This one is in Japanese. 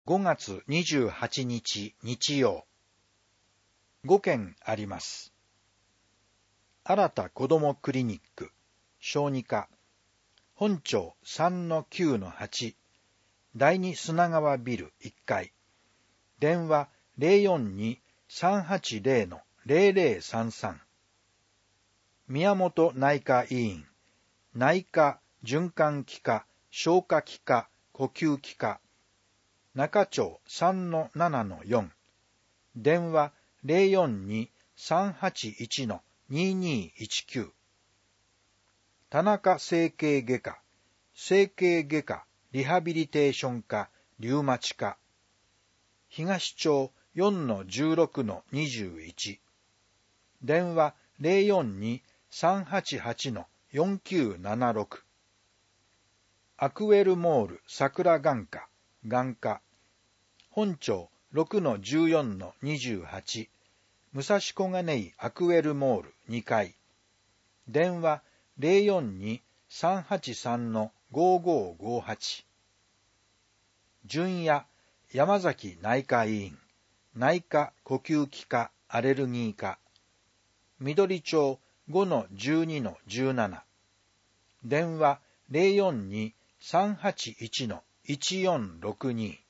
5月28日日曜。5件あります。新田子どもクリニック、小児科、本町 3-9-8、第二砂川ビル1階、電話 042-380-0033、宮本内科医院、内科、循環器科、消化器科、呼吸器科、中町 3-7-4、電話 042-381-2219、田中整形外科、整形外科、リハビリテーション科、リウマチ科、東町 4-16-21、電話 042-388-4976、アクウェルモール桜眼科、眼科、本町 6-14-28、武蔵小金井アクウェルモール2階、電話 042-383-5558、純也山崎内科医院、内科呼吸器科アレルギー科、緑町 5-12-17、電話 042-381-1462、